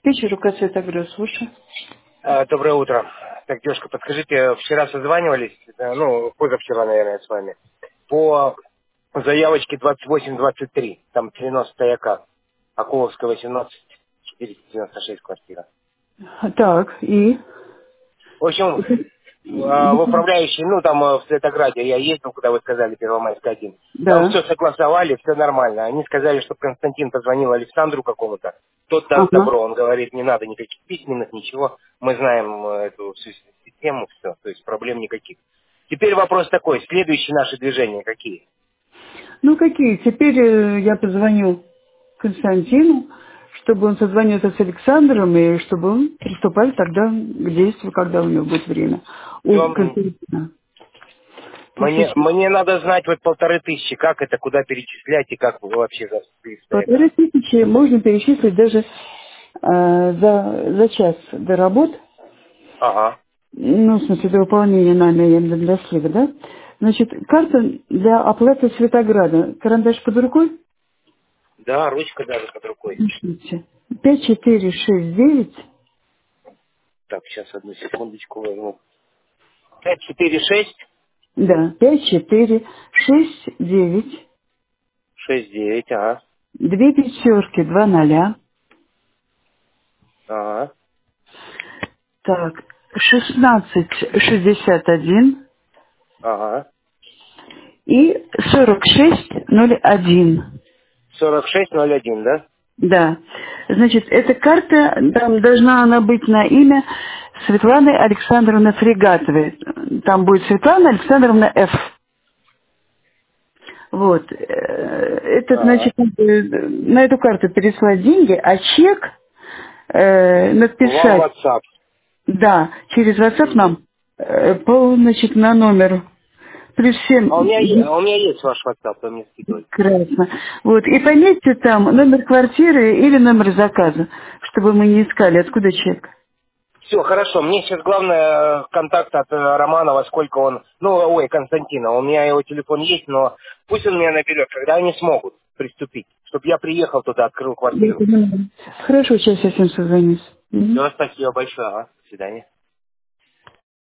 Диспетчер УК «Светоград», слушай. Доброе утро. Так, девушка, подскажите, вчера созванивались, позавчера, наверное, с вами, по заявочке 2823, там 90 стояка, Акуловская, 18, 496 квартира. Так, и? В общем, в управляющей, в Светограде я ездил, куда вы сказали, Первомайская 1. Там Да. все согласовали, все нормально. Они сказали, что Константин позвонил Александру какому-то. Тот даст Ага. добро. Он говорит, не надо никаких письменных, ничего. Мы знаем эту всю систему, все. То есть проблем никаких. Теперь вопрос такой. Следующие наши движения какие? Ну, какие? Теперь я позвоню Константину, чтобы он созвонился с Александром, и чтобы он приступал тогда к действию, когда у него будет время. У Всё, Константина. мне надо знать вот 1500, как это, куда перечислять и как вообще стоять. 1500 можно перечислить даже за час до работ. Ага. Ну, в смысле, для выполнения нами, я имею в виду, для слива, да? Значит, карта для оплаты Светограда. Карандаш под рукой? Да, ручка даже под рукой. Пишите. 5469, Так, сейчас одну секундочку возьму. 546 да, 5469, 69, ага. две пятерки, два ноля, Ага. так, 1661 Ага. и 4601. 4601, да? Да. Значит, эта карта, там должна она быть на имя Светланы Александровны Фрегатовой. Там будет Светлана Александровна Ф. Вот. Это, Ага. значит, на эту карту переслать деньги, а чек Вам написать, WhatsApp. да, через WhatsApp Мгм. нам, значит, на номер. Плюс А 7. у меня есть ваш WhatsApp, вы мне скидывали. Прекрасно. Вот. И пометьте там номер квартиры или номер заказа, чтобы мы не искали, откуда чек. Все, хорошо. Мне сейчас главное контакт от Романова, сколько он... Константина. У меня его телефон есть, но пусть он меня наберет, когда они смогут приступить. Чтобы я приехал туда, открыл Я квартиру. понимаю. Хорошо, сейчас я с ним созвонюсь. Мгм. Все, спасибо большое. Ага. До свидания.